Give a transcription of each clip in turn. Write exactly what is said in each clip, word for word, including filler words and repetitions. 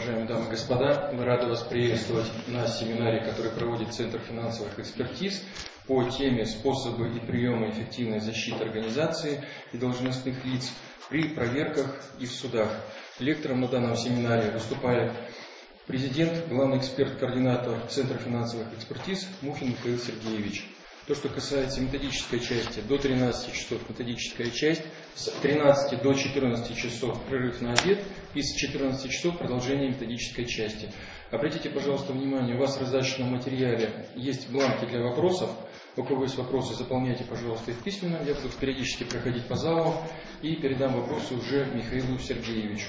уважаемые дамы и господа! Мы рады вас приветствовать на семинаре, который проводит Центр финансовых экспертиз по теме «Способы и приемы эффективной защиты организации и должностных лиц при проверках и в судах». Лектором на данном семинаре выступает президент, главный эксперт-координатор Центра финансовых экспертиз Мухин Михаил Сергеевич. То, что касается методической части, до тринадцати часов методическая часть, с тринадцати до четырнадцати часов прерыв на обед и с четырнадцати часов продолжение методической части. Обратите, пожалуйста, внимание, у вас в раздаточном материале есть бланки для вопросов. У кого есть вопросы, заполняйте, пожалуйста, их письменно. Я буду периодически проходить по залу и передам вопросы уже Михаилу Сергеевичу.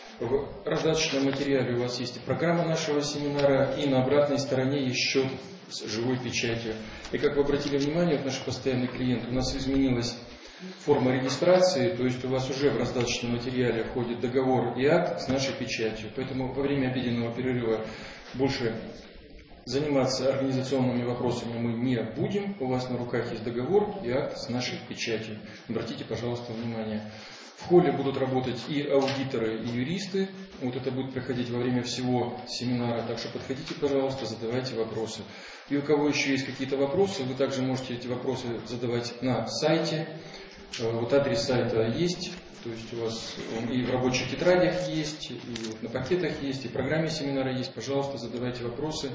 В раздаточном материале у вас есть и программа нашего семинара, и на обратной стороне есть счет с живой печатью. И как вы обратили внимание, вот наш постоянный клиент, у нас изменилась форма регистрации, то есть у вас уже в раздаточном материале входит договор и акт с нашей печатью. Поэтому во время обеденного перерыва больше заниматься организационными вопросами мы не будем. У вас на руках есть договор и акт с нашей печатью. Обратите, пожалуйста, внимание. В холле будут работать и аудиторы, и юристы. Вот это будет проходить во время всего семинара. Так что подходите, пожалуйста, задавайте вопросы. И у кого еще есть какие-то вопросы, вы также можете эти вопросы задавать на сайте. Вот адрес сайта есть. То есть у вас он и в рабочих тетрадях есть, и на пакетах есть, и в программе семинара есть. Пожалуйста, задавайте вопросы.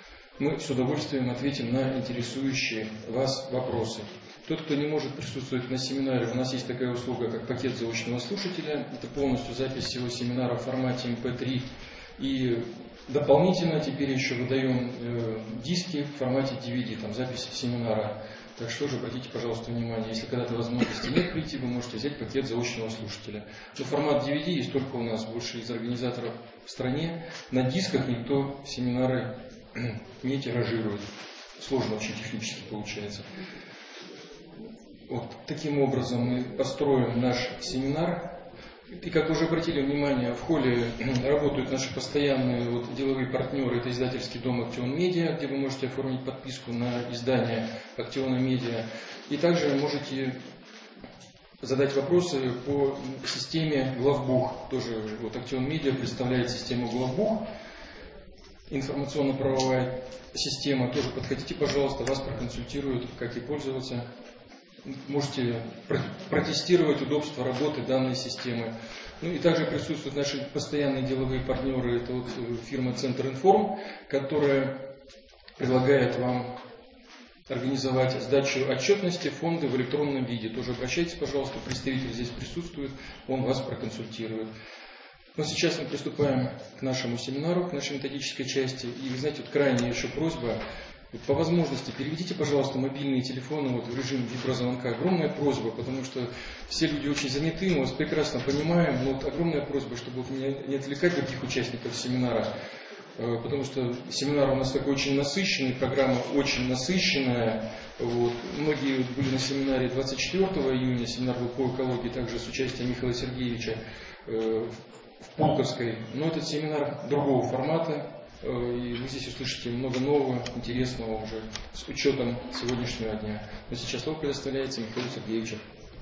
Мы с удовольствием ответим на интересующие вас вопросы. Тот, кто не может присутствовать на семинаре, у нас есть такая услуга, как пакет заочного слушателя. Это полностью запись всего семинара в формате эм пэ три. И дополнительно теперь еще выдаем э, диски в формате ди ви ди, там запись семинара. Так что же, обратите, пожалуйста, внимание, если когда-то возможности нет прийти, вы можете взять пакет заочного слушателя. Но формат ди ви ди есть только у нас, больше из организаторов в стране. На дисках никто семинары не тиражирует. Сложно очень технически получается. Вот таким образом мы построим наш семинар. И как уже обратили внимание, в холле работают наши постоянные вот, деловые партнеры. Это издательский дом Актион Медиа, где вы можете оформить подписку на издание Актиона Медиа. И также можете задать вопросы по системе Главбух. Тоже вот Актион Медиа представляет систему Главбух. Информационно-правовая система. Тоже подходите, пожалуйста, вас проконсультируют, как ей пользоваться. Можете протестировать удобство работы данной системы. Ну и также присутствуют наши постоянные деловые партнеры. Это вот фирма Центр Информ, которая предлагает вам организовать сдачу отчетности фонда в электронном виде. Тоже обращайтесь, пожалуйста, представитель здесь присутствует, он вас проконсультирует. Но сейчас мы приступаем к нашему семинару, к нашей методической части. И вы знаете, вот крайняя еще просьба. По возможности переведите, пожалуйста, мобильные телефоны вот в режим виброзвонка. Огромная просьба, потому что все люди очень заняты, мы вас прекрасно понимаем, но вот огромная просьба, чтобы вот не, не отвлекать других участников семинара, потому что семинар у нас такой очень насыщенный, программа очень насыщенная. Вот. Многие были на семинаре двадцать четвёртого июня, семинар был по экологии, также с участием Михаила Сергеевича в Пулковской. Но этот семинар другого формата. И вы здесь услышите много нового, интересного уже с учетом сегодняшнего дня. Но сейчас слово предоставляется Михаилу Сергеевичу.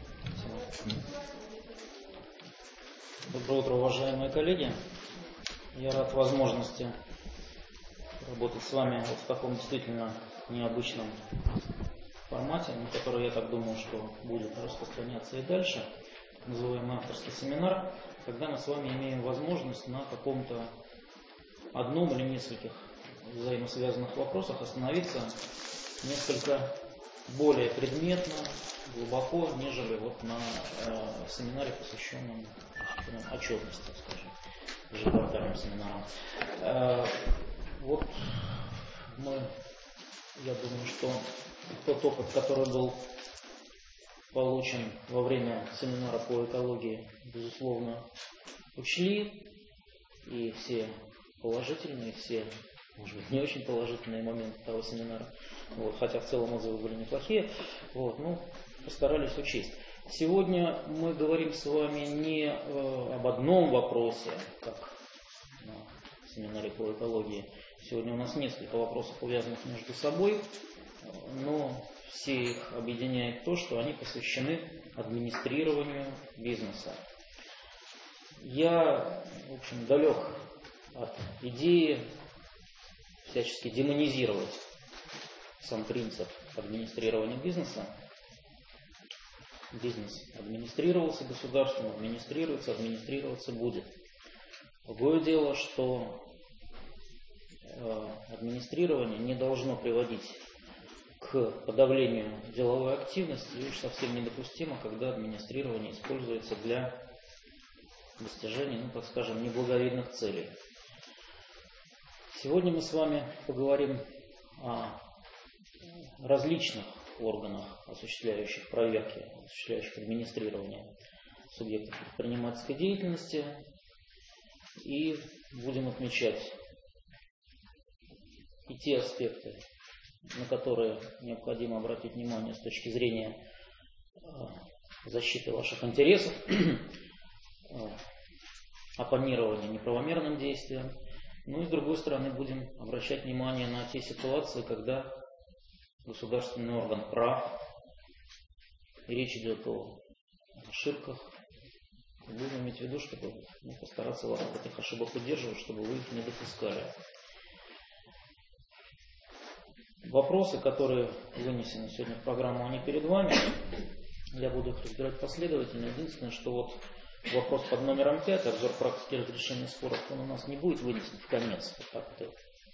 Доброе утро, уважаемые коллеги. Я рад возможности работать с вами вот в таком действительно необычном формате, на который, я так думаю, что будет распространяться и дальше. Называемый авторский семинар, когда мы с вами имеем возможность на каком-то одном или нескольких взаимосвязанных вопросах остановиться несколько более предметно, глубоко, нежели вот на э, семинаре, посвященном, посвященном отчетности, скажем, ежеквартальным семинарам. Э, вот мы, я думаю, что тот опыт, который был получен во время семинара по экологии, безусловно, учли, и все положительные, все, может быть, не очень положительные моменты того семинара, вот, хотя в целом отзывы были неплохие, вот, ну, постарались учесть. Сегодня мы говорим с вами не э, об одном вопросе, как на семинаре по экологии. Сегодня у нас несколько вопросов, увязанных между собой, но все их объединяет то, что они посвящены администрированию бизнеса. Я, в общем, далек от идеи всячески демонизировать сам принцип администрирования бизнеса. Бизнес администрировался государством, администрируется, администрироваться будет. Другое дело, что администрирование не должно приводить к подавлению деловой активности, и уж совсем недопустимо, когда администрирование используется для достижения, ну, так скажем, неблаговидных целей. Сегодня мы с вами поговорим о различных органах, осуществляющих проверки, осуществляющих администрирование субъектов предпринимательской деятельности, и будем отмечать и те аспекты, на которые необходимо обратить внимание с точки зрения защиты ваших интересов, оппонирования неправомерным действиям. Ну и с другой стороны будем обращать внимание на те ситуации, когда государственный орган прав, и речь идет о ошибках. Будем иметь в виду, чтобы ну, постараться вас от этих ошибок удерживать, чтобы вы их не допускали. Вопросы, которые вынесены сегодня в программу, они перед вами. Я буду их разбирать последовательно. Единственное, что вот вопрос под номером пять, обзор практики разрешения споров, он у нас не будет вынесен в конец. Вот так вот.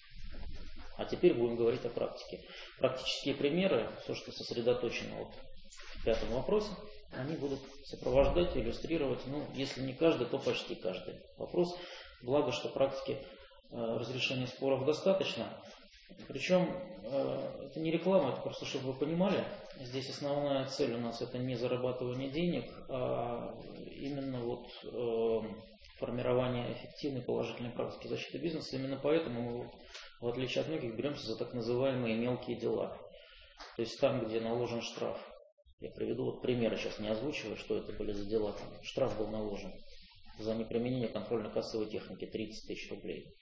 А теперь будем говорить о практике. Практические примеры, все, что сосредоточено вот в пятом вопросе, они будут сопровождать, иллюстрировать, ну, если не каждый, то почти каждый вопрос. Благо, что практики э, разрешения споров достаточно. Причем э, это не реклама, это просто чтобы вы понимали, здесь основная цель у нас это не зарабатывание денег, а именно вот э, формирование эффективной положительной практики защиты бизнеса. Именно поэтому мы, в отличие от многих, беремся за так называемые мелкие дела. То есть там, где наложен штраф. Я приведу вот примеры, сейчас не озвучиваю, что это были за дела. Там штраф был наложен за неприменение контрольно-кассовой техники тридцать тысяч рублей.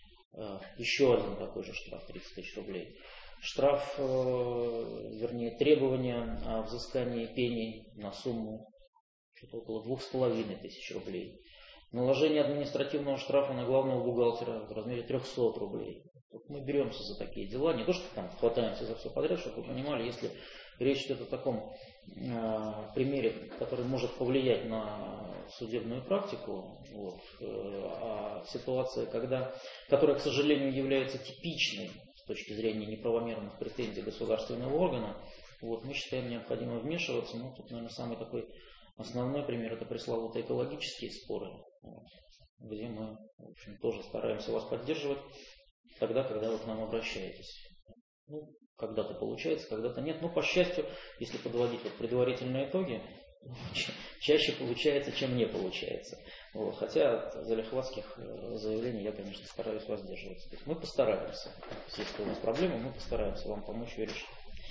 Еще один такой же штраф тридцать тысяч рублей. Штраф, вернее, требования о взыскании пений на сумму что-то около двух с половиной тысяч рублей. Наложение административного штрафа на главного бухгалтера в размере трехсот рублей. Вот мы беремся за такие дела, не то что там хватаемся за все подряд, чтобы вы понимали, если речь идет о таком э, примере, который может повлиять на судебную практику, вот, э, а ситуация, когда, которая, к сожалению, является типичной с точки зрения неправомерных претензий государственного органа, вот, мы считаем необходимо вмешиваться. Ну, тут, наверное, самый такой основной пример — это пресловутые экологические споры, вот, где мы, в общем, тоже стараемся вас поддерживать тогда, когда вы к нам обращаетесь. Ну, когда-то получается, когда-то нет. Но, по счастью, если подводить вот предварительные итоги, чаще получается, чем не получается. Вот. Хотя от залихватских заявлений я, конечно, стараюсь воздерживаться. То есть мы постараемся, если у нас проблемы, мы постараемся вам помочь ее решить.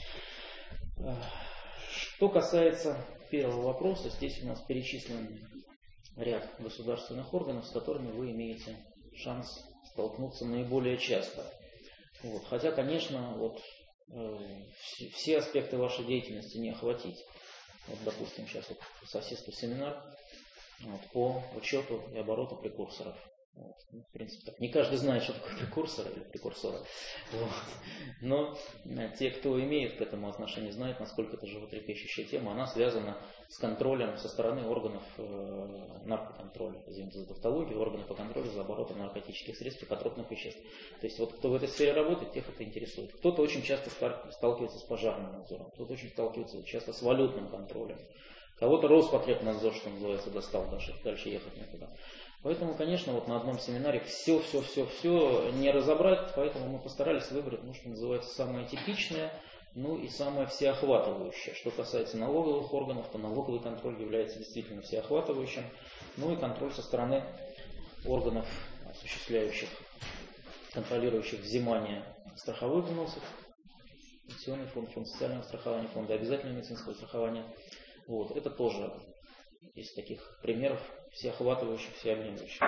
Что касается первого вопроса, здесь у нас перечислен ряд государственных органов, с которыми вы имеете шанс столкнуться наиболее часто. Вот. Хотя, конечно, вот, э, все, все аспекты вашей деятельности не охватить. Вот, допустим, сейчас вот по соседству семинар вот, по учету и обороту прекурсоров. Вот. Ну, в принципе, так. Не каждый знает, что такое прекурсоры или прекурсоры. Вот. Но э, те, кто имеет к этому отношение, знают, насколько это животрепещущая тема. Она связана с контролем со стороны органов э, наркоконтроля, извините за тавтологию, органов по контролю за оборотом наркотических средств и психотропных веществ. То есть вот кто в этой сфере работает, тех это интересует. Кто-то очень часто сталкивается с пожарным надзором, кто-то очень сталкивается часто с валютным контролем. Кого-то Роспотребнадзор, что называется, достал, дальше, дальше ехать некуда. Поэтому, конечно, вот на одном семинаре все-все-все-все не разобрать, поэтому мы постарались выбрать, ну, что называется, самое типичное, ну и самое всеохватывающее. Что касается налоговых органов, то налоговый контроль является действительно всеохватывающим, ну и контроль со стороны органов, осуществляющих, контролирующих взимание страховых взносов, пенсионный фонд, фонд социального страхования, фонда обязательного медицинского страхования. Вот, это тоже из таких примеров всеохватывающих, всеобъемлющих.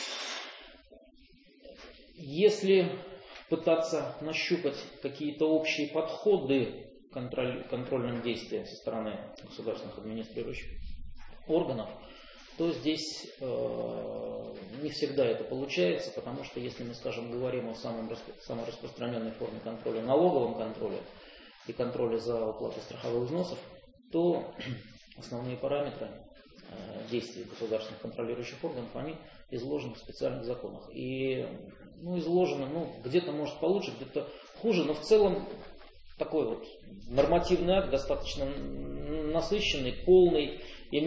Если пытаться нащупать какие-то общие подходы к контроль, контрольным действиям со стороны государственных администрирующих органов, то здесь э, не всегда это получается, потому что если мы, скажем, говорим о самом, самой распространенной форме контроля, налоговом контроле и контроле за уплатой страховых взносов, то основные параметры э, действий государственных контролирующих органов, они изложены в специальных законах. И ну, изложены, ну, где-то может получше, где-то хуже, но в целом такой вот нормативный акт, достаточно насыщенный, полный,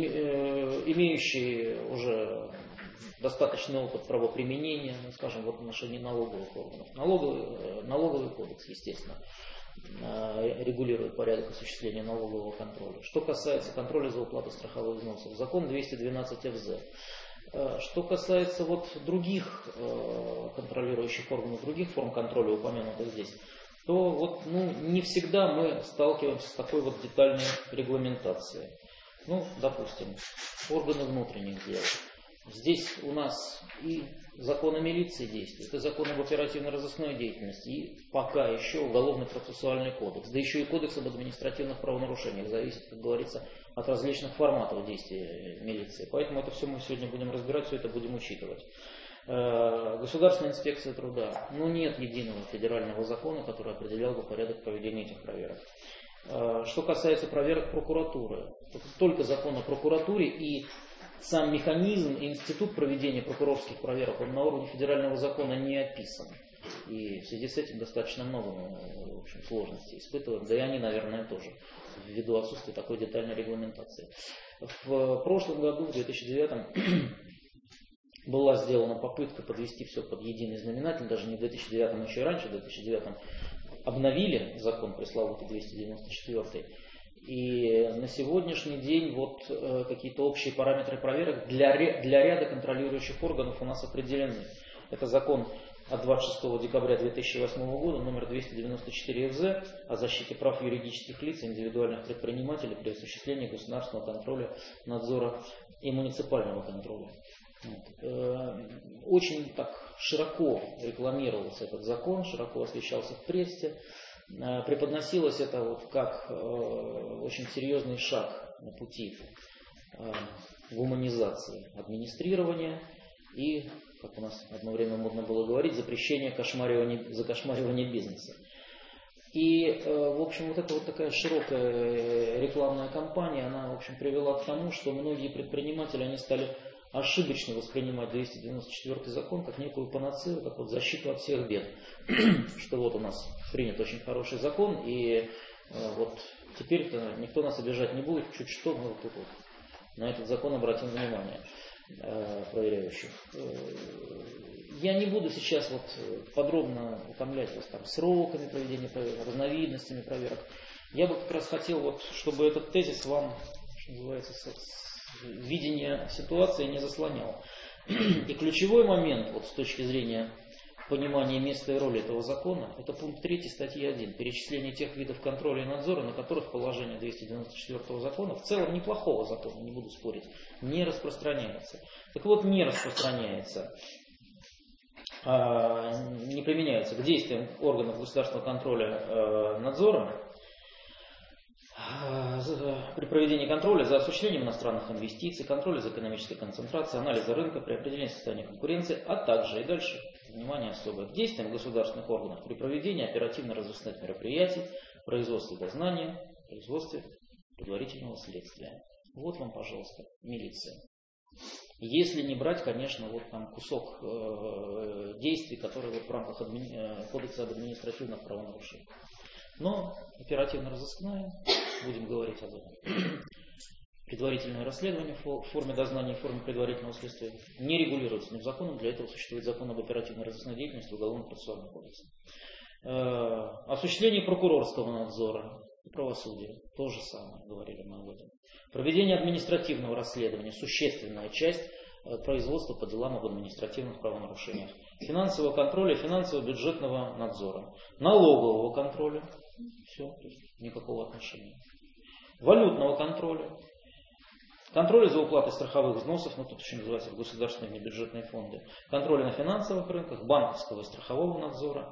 имеющий уже достаточный опыт правоприменения, ну, скажем, в отношении налоговых органов. Налоговый, налоговый кодекс, естественно, регулирует порядок осуществления налогового контроля. Что касается контроля за уплатой страховых взносов, закон двести двенадцать эф зэ. Что касается вот других контролирующих органов, других форм контроля, упомянутых здесь, то вот, ну, не всегда мы сталкиваемся с такой вот детальной регламентацией. Ну, допустим, органы внутренних дел. Здесь у нас и закон о милиции действует, и закон об оперативно-розыскной деятельности, и пока еще уголовно-процессуальный кодекс, да еще и кодекс об административных правонарушениях, зависит, как говорится, от различных форматов действия милиции. Поэтому это все мы сегодня будем разбирать, все это будем учитывать. Государственная инспекция труда. Ну, нет единого федерального закона, который определял бы порядок проведения этих проверок. Что касается проверок прокуратуры, это только закон о прокуратуре и сам механизм и институт проведения прокурорских проверок, он на уровне федерального закона не описан. И в связи с этим достаточно много, в общем, сложностей испытываем, да и они, наверное, тоже, ввиду отсутствия такой детальной регламентации. В прошлом году, в две тысячи девятом, была сделана попытка подвести все под единый знаменатель, даже не в две тысячи девятом, еще и раньше, в две тысячи девятом обновили закон пресловутый двести девяносто четвёртый. И на сегодняшний день вот э, какие-то общие параметры проверок для, для ряда контролирующих органов у нас определены. Это закон от двадцать шестого декабря две тысячи восьмого года, номер двести девяносто четыре эф зэ, о защите прав юридических лиц и индивидуальных предпринимателей при осуществлении государственного контроля, надзора и муниципального контроля. Очень так широко рекламировался этот закон, широко освещался в прессе. Преподносилось это вот как очень серьезный шаг на пути гуманизации администрирования и, как у нас одно время модно было говорить, запрещения кошмаривания, закошмаривания бизнеса. И, в общем, вот эта вот такая широкая рекламная кампания, она, в общем, привела к тому, что многие предприниматели, они стали ошибочно воспринимать двести девяносто четвёртый закон как некую панацею, как вот защиту от всех бед. Что вот у нас принят очень хороший закон, и э, вот теперь-то никто нас обижать не будет, чуть что, мы вот тут вот на этот закон обратим внимание э, проверяющих. Э, я не буду сейчас вот подробно утомлять вас там сроками проведения проверок, разновидностями проверок. Я бы как раз хотел, вот, чтобы этот тезис вам, что называется, видение ситуации не заслонял. И ключевой момент вот, с точки зрения понимания места и роли этого закона, это пункт третий статьи один. Перечисление тех видов контроля и надзора, на которых положение двести девяносто четвёртого закона, в целом неплохого закона, не буду спорить, не распространяется. Так вот, не распространяется, не применяется к действиям органов государственного контроля надзора при проведении контроля за осуществлением иностранных инвестиций, контроля за экономической концентрацией, анализа рынка при определении состояния конкуренции, а также и дальше, внимание особое, к действиям государственных органов при проведении оперативно-розыскных мероприятий, производстве дознания, производстве предварительного следствия. Вот вам, пожалуйста, милиция. Если не брать, конечно, вот там кусок э, действий, которые вот в рамках адми... Кодекса об административных правонарушениях. Но оперативно-розыскная, будем говорить об этом, предварительное расследование в форме дознания и в форме предварительного следствия не регулируется ни в законом, для этого существует закон об оперативно-розыскной деятельности, Уголовно-процессуальный кодекс. Э, осуществление прокурорского надзора и правосудия, то же самое, говорили мы об этом. Проведение административного расследования, существенная часть э, производства по делам об административных правонарушениях. Финансового контроля, финансово-бюджетного надзора. Налогового контроля. Все, то есть никакого отношения. Валютного контроля. Контроля за уплатой страховых взносов, ну тут еще называется государственные небюджетные фонды. Контроля на финансовых рынках, банковского и страхового надзора.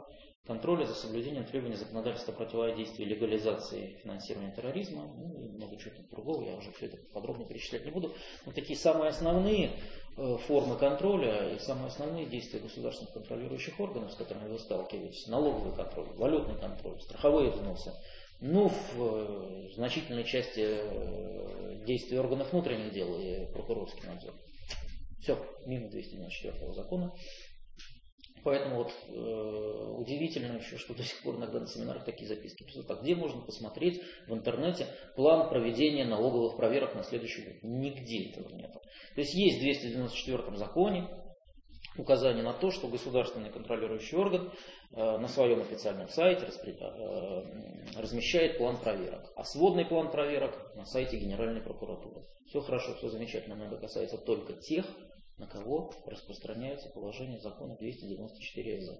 контроля за соблюдением требований законодательства о противодействии легализации финансирования терроризма, ну и много чего другого, я уже все это подробно перечислять не буду. Но такие самые основные э, формы контроля и самые основные действия государственных контролирующих органов, с которыми вы сталкиваетесь: налоговый контроль, валютный контроль, страховые взносы. Ну, в э, значительной части э, действий органов внутренних дел и прокурорский надзор. Все, мимо двести девяносто четвёртого закона. Поэтому вот э, удивительно еще, что до сих пор иногда на семинарах такие записки пишут. Так, где можно посмотреть в интернете план проведения налоговых проверок на следующий год? Нигде этого нет. То есть есть в двести девяносто четвёртом законе указание на то, что государственный контролирующий орган э, на своем официальном сайте распри... э, размещает план проверок. А сводный план проверок на сайте Генеральной прокуратуры. Все хорошо, все замечательно, но это касается только тех, на кого распространяется положение закона двести девяносто четыре эс.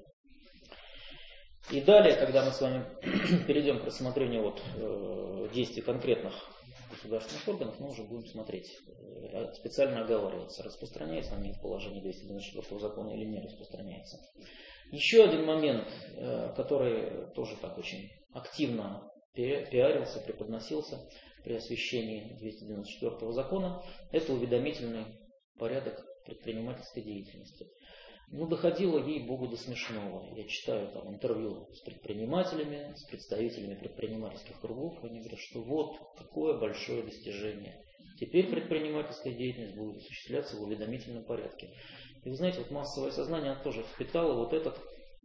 И далее, когда мы с вами перейдем к рассмотрению вот, э, действий конкретных государственных органов, мы уже будем смотреть, э, специально оговариваться, распространяется на них положение двести девяносто четвёртого закона или не распространяется. Еще один момент, э, который тоже так очень активно пиарился, преподносился при освещении двести девяносто четвёртого закона, это уведомительный порядок предпринимательской деятельности. Ну, доходило, ей-богу, до смешного. Я читаю там интервью с предпринимателями, с представителями предпринимательских кругов, они говорят, что вот какое большое достижение. Теперь предпринимательская деятельность будет осуществляться в уведомительном порядке. И вы знаете, вот массовое сознание оно тоже впитало вот этот,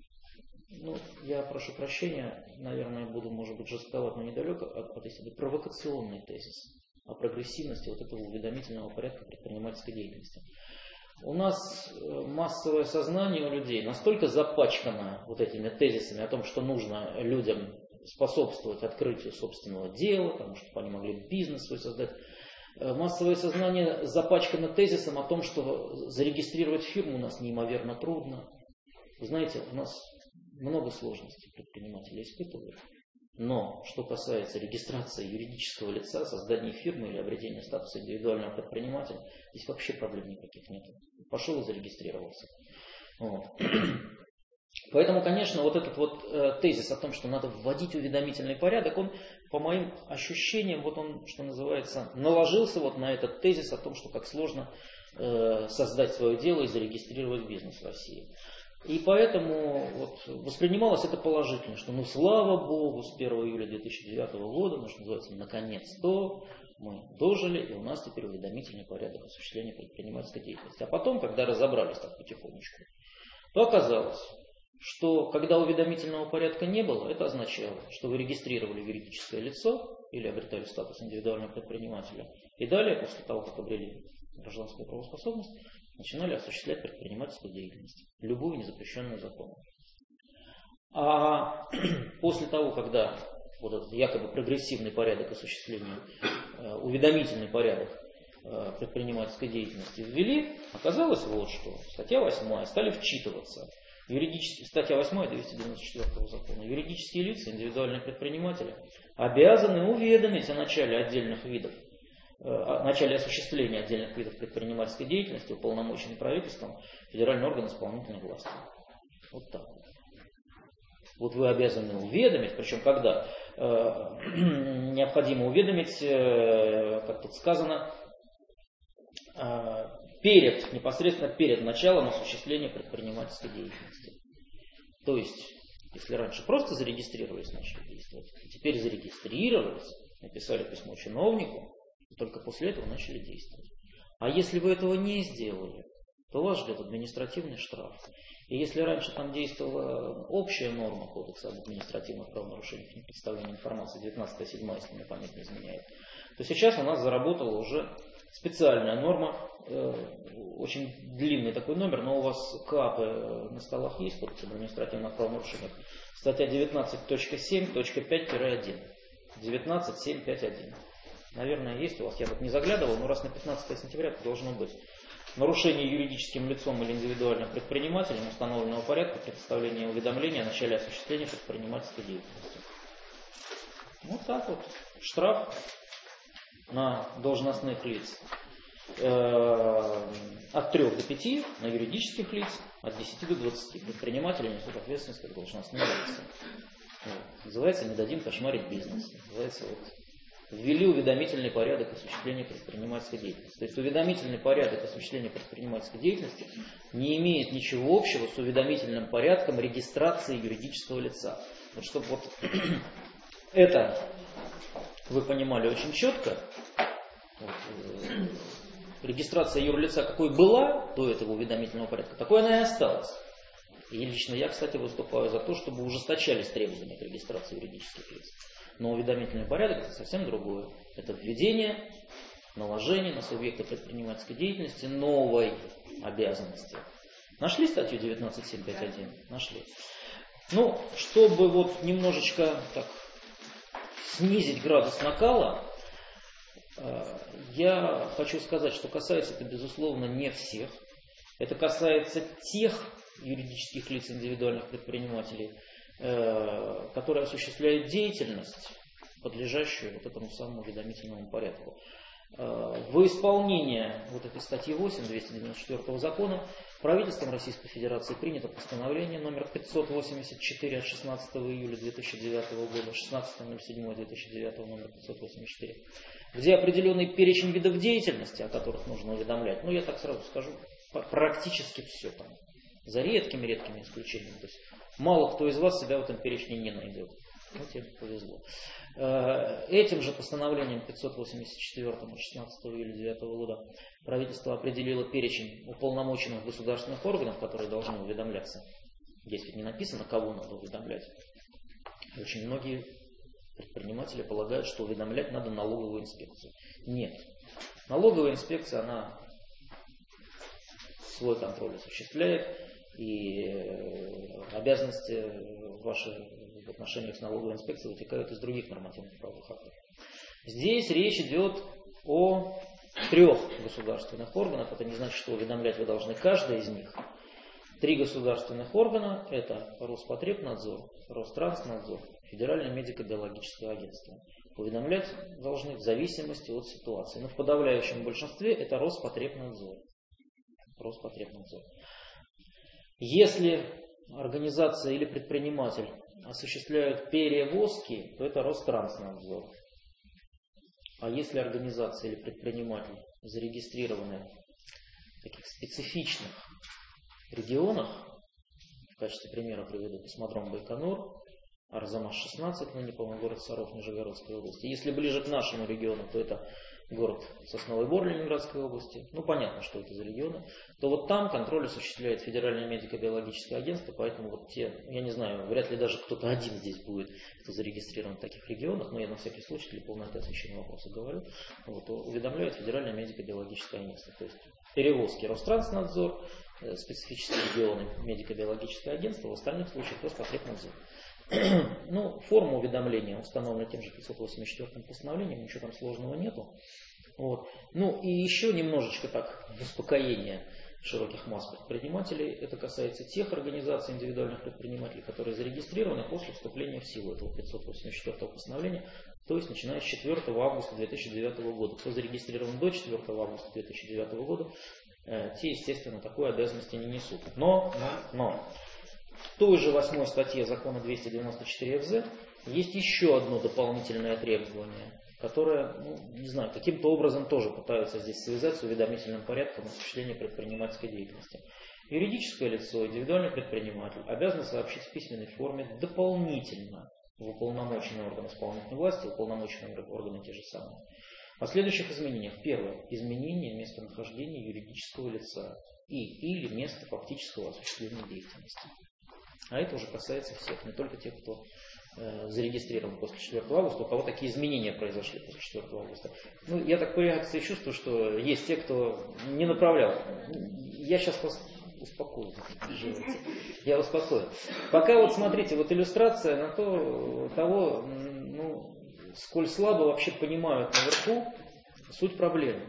ну, я прошу прощения, наверное, буду, может быть, жестковат, но недалеко от, от истины, провокационный тезис о прогрессивности вот этого уведомительного порядка предпринимательской деятельности. У нас массовое сознание у людей настолько запачкано вот этими тезисами о том, что нужно людям способствовать открытию собственного дела, потому что они могли бизнес свой создать. Массовое сознание запачкано тезисом о том, что зарегистрировать фирму у нас неимоверно трудно. Вы знаете, у нас много сложностей предприниматели испытывают. Но, что касается регистрации юридического лица, создания фирмы или обретения статуса индивидуального предпринимателя, здесь вообще проблем никаких нет. Пошел и зарегистрировался. Вот. Поэтому, конечно, вот этот вот э, тезис о том, что надо вводить уведомительный порядок, он, по моим ощущениям, вот он, что называется, наложился вот на этот тезис о том, что как сложно э, создать свое дело и зарегистрировать бизнес в России. И поэтому вот, воспринималось это положительно, что ну слава Богу, с первого июля две тысячи девятого года, ну, что называется, наконец-то мы дожили, и у нас теперь уведомительный порядок осуществления предпринимательской деятельности. А потом, когда разобрались так потихонечку, то оказалось, что когда уведомительного порядка не было, это означало, что вы регистрировали юридическое лицо или обретали статус индивидуального предпринимателя, и далее, после того, как обрели гражданскую правоспособность, начинали осуществлять предпринимательскую деятельность, любую незапрещенную законом. А после того, когда вот этот якобы прогрессивный порядок осуществления, э, уведомительный порядок э, предпринимательской деятельности ввели, оказалось вот что. Статья восьмая, стали вчитываться. Юридические, статья восьмая двести девяносто четвёртого закона. Юридические лица, индивидуальные предприниматели обязаны уведомить о начале отдельных видов о начале осуществления отдельных видов предпринимательской деятельности уполномоченным правительством федеральный орган исполнительной власти. Вот так вот. Вот вы обязаны уведомить, причем когда э, необходимо уведомить, э, как тут сказано, э, перед, непосредственно перед началом осуществления предпринимательской деятельности. То есть, если раньше просто зарегистрировались, начали действовать, теперь зарегистрировались, написали письмо чиновнику, и только после этого начали действовать. А если вы этого не сделали, то вас ждет административный штраф. И если раньше там действовала общая норма Кодекса об административных правонарушениях и предоставлении информации, девятнадцатая седьмая, если мне память не изменяет, то сейчас у нас заработала уже специальная норма, э, очень длинный такой номер, но у вас КАПы на столах есть, Кодекс об административных правонарушениях, статья девятнадцать точка семь точка пять один. девятнадцать точка семь точка пять один. Наверное, есть у вас, я вот не заглядывал, но раз на пятнадцатое сентября это должно быть. Нарушение юридическим лицом или индивидуальным предпринимателем установленного порядка предоставления уведомления о начале осуществления предпринимательской деятельности. Вот так вот. Штраф на должностных лиц э, от трёх до пяти на юридических лиц, от десяти до двадцати. Предприниматели несут ответственность как должностные лица. Вот. Называется «Не дадим кошмарить бизнес». Называется вот «Ввели уведомительный порядок осуществления предпринимательской деятельности». То есть уведомительный порядок осуществления предпринимательской деятельности не имеет ничего общего с уведомительным порядком регистрации юридического лица. Вот чтобы вот это вы понимали очень четко, вот, регистрация юрлица какой была до этого уведомительного порядка, такой она и осталась. И лично я, кстати, выступаю за то, чтобы ужесточались требования к регистрации юридических лиц. Но уведомительный порядок это совсем другое. Это введение, наложение на субъекта предпринимательской деятельности новой обязанности. Нашли статью девятнадцать семь пять один? Нашли. Ну, чтобы вот немножечко так снизить градус накала, я хочу сказать, что касается это, безусловно, не всех. Это касается тех юридических лиц, индивидуальных предпринимателей, которые осуществляют деятельность, подлежащую вот этому самому уведомительному порядку. В исполнение вот этой статьи восемь двести девяносто четвёртого закона правительством Российской Федерации принято постановление номер пятьсот восемьдесят четыре от шестнадцатого июля две тысячи девятого года, шестнадцатого седьмого две тысячи девятого номер пятьсот восемьдесят четыре, где определенный перечень видов деятельности, о которых нужно уведомлять. Ну, я так сразу скажу, практически все там, за редкими-редкими исключениями. То есть мало кто из вас себя в этом перечне не найдет. Ну, тебе повезло. Этим же постановлением пятьсот восемьдесят четвёртым от шестнадцатого июля две тысячи девятого года правительство определило перечень уполномоченных государственных органов, которые должны уведомляться. Здесь ведь не написано, кого надо уведомлять. И очень многие предприниматели полагают, что уведомлять надо налоговую инспекцию. Нет. Налоговая инспекция, она свой контроль осуществляет, и обязанности ваши в отношениях с налоговой инспекцией вытекают из других нормативных правовых актов. Здесь речь идет о трех государственных органах. Это не значит, что уведомлять вы должны каждый из них. Три государственных органа – это Роспотребнадзор, Ространснадзор, Федеральное медико-биологическое агентство. Уведомлять должны в зависимости от ситуации. Но в подавляющем большинстве это Роспотребнадзор. Роспотребнадзор. Если организация или предприниматель осуществляют перевозки, то это Ространснадзор. А если организация или предприниматель зарегистрированы в таких специфичных регионах, в качестве примера приведу космодром Байконур, Арзамас шестнадцать, ныне, по-моему, город Саров Нижегородской области. Если ближе к нашему региону, то это город Сосновый Бор Ленинградской области. Ну, понятно, что это за регионы. То вот там контроль осуществляет Федеральное медико-биологическое агентство, поэтому вот те, я не знаю, вряд ли даже кто-то один здесь будет, кто зарегистрирован в таких регионах, но я на всякий случай для полноты освещения вопроса говорю, вот, уведомляет Федеральное медико-биологическое агентство. То есть перевозки Ространснадзор, специфические регионы медико-биологическое агентство, в остальных случаях Роспотребнадзор. Ну, форма уведомления установлена тем же пятьсот восемьдесят четвёртым постановлением, ничего там сложного нету. Вот. Ну и еще немножечко так в успокоение широких масс предпринимателей. Это касается тех организаций индивидуальных предпринимателей, которые зарегистрированы после вступления в силу этого пятьсот восемьдесят четвёртого постановления, то есть начиная с четвёртого августа две тысячи девятого года. Кто зарегистрирован до четвёртого августа две тысячи девятого года, те, естественно, такой обязанности не несут. Но, но в той же восьмой статье закона двести девяносто четыре эф зет есть еще одно дополнительное требование, которое, ну, не знаю, каким-то образом тоже пытаются здесь связать с уведомительным порядком осуществления предпринимательской деятельности. Юридическое лицо, индивидуальный предприниматель обязан сообщить в письменной форме дополнительно в уполномоченный орган исполнительной власти, уполномоченные органы те же самые, о следующих изменениях. Первое. Изменение местонахождения юридического лица и или места фактического осуществления деятельности. А это уже касается всех, не только тех, кто э, зарегистрирован после четвёртого августа, у кого такие изменения произошли после четвёртого августа. Ну, я так по реакции чувствую, что есть те, кто не направлял. Я сейчас вас успокою. Я успокою. Пока вот смотрите, вот иллюстрация на то, того, ну, сколь слабо вообще понимают наверху суть проблемы.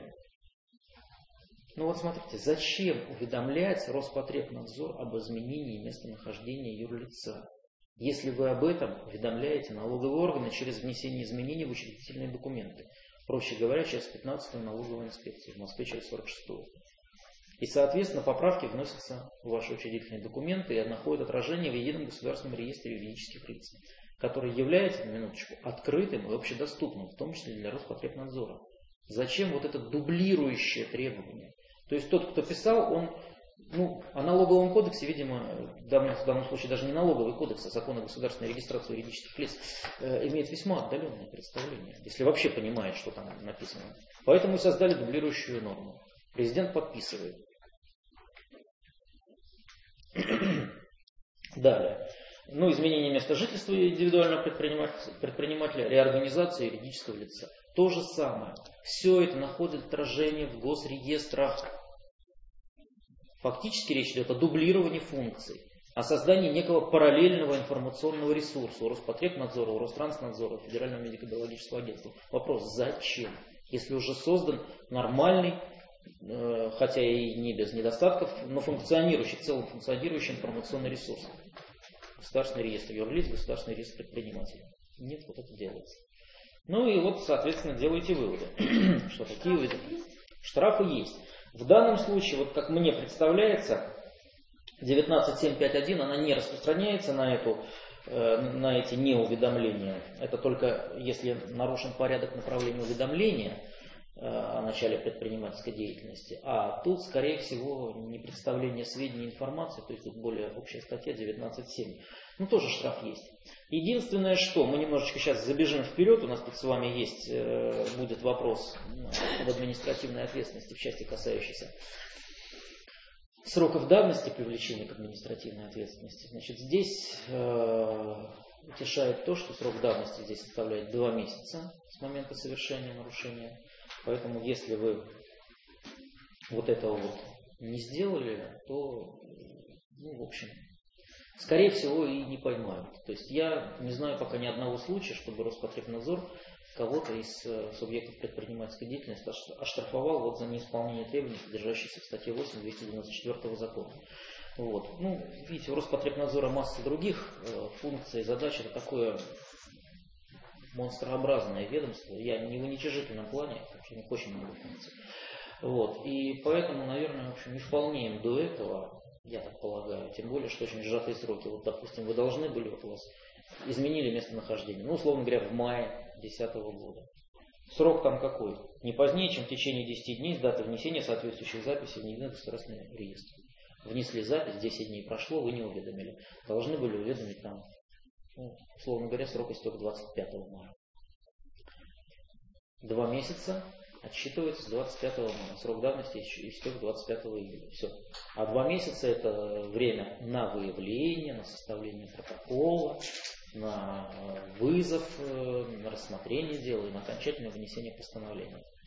Ну вот смотрите, зачем уведомлять Роспотребнадзор об изменении местонахождения юрлица, если вы об этом уведомляете налоговые органы через внесение изменений в учредительные документы? проще говоря, через пятнадцатую налоговую инспекцию, в Москве через сорок шестую. И, соответственно, поправки вносятся в ваши учредительные документы и находят отражение в Едином государственном реестре юридических лиц, который является, на минуточку, открытым и общедоступным, в том числе для Роспотребнадзора. Зачем вот это дублирующее требование? То есть тот, кто писал, он, ну, о налоговом кодексе, видимо, в данном, в данном случае даже не налоговый кодекс, а закон о государственной регистрации юридических лиц, э, имеет весьма отдаленное представление, если вообще понимает, что там написано. Поэтому и создали дублирующую норму. Президент подписывает. Далее. Ну, изменение места жительства индивидуального предпринимателя, предпринимателя, реорганизация юридического лица. То же самое. Все это находит отражение в госреестрах. Фактически речь идет о дублировании функций, о создании некого параллельного информационного ресурса у Роспотребнадзора, у Ространснадзора, у Федерального медико-биологического агентства. Вопрос, зачем? Если уже создан нормальный, э, хотя и не без недостатков, но функционирующий, в целом функционирующий информационный ресурс. Государственный реестр юрлиц, государственный реестр предпринимателей. Нет, вот это делается. Ну и вот, соответственно, делаете выводы, что такие виды. Штрафы есть. В данном случае, вот как мне представляется, девятнадцать семь пять один, она не распространяется на, эту, на эти неуведомления. Это только если нарушен порядок направления уведомления о начале предпринимательской деятельности. А тут, скорее всего, не представление сведений, информации, то есть тут более общая статья девятнадцать семь. Ну, тоже штраф есть. Единственное, что мы немножечко сейчас забежим вперед, у нас тут с вами есть, э, будет вопрос об административной ответственности в части, касающейся сроков давности привлечения к административной ответственности. Значит, здесь э, утешает то, что срок давности здесь составляет два месяца с момента совершения нарушения. Поэтому, если вы вот этого вот не сделали, то, ну, в общем, скорее всего, и не поймают. То есть я не знаю пока ни одного случая, чтобы Роспотребнадзор кого-то из субъектов предпринимательской деятельности оштрафовал вот за неисполнение требований, содержащихся в статье восемь двести девяносто четвёртого закона. Вот. Ну, видите, у Роспотребнадзора масса других э, функций и задач. Это такое монстрообразное ведомство. Я не в уничижительном плане, потому что у них очень много функций. Вот. И поэтому, наверное, в общем, не вполне им до этого, я так полагаю. Тем более, что очень сжатые сроки. Вот, допустим, вы должны были, вот у вас изменили местонахождение, ну, условно говоря, в мае две тысячи десятого года. Срок там какой? Не позднее, чем в течение десяти дней с даты внесения соответствующих записей в Единый государственный реестр. Внесли запись, десять дней прошло, вы не уведомили. Должны были уведомить там, ну, условно говоря, срок истек двадцать пятого мая. Два месяца отсчитывается с двадцать пятого мая. Срок давности истек двадцать пятого июля. Все. А два месяца это время на выявление, на составление протокола, на вызов, на рассмотрение дела и на окончательное вынесение постановления.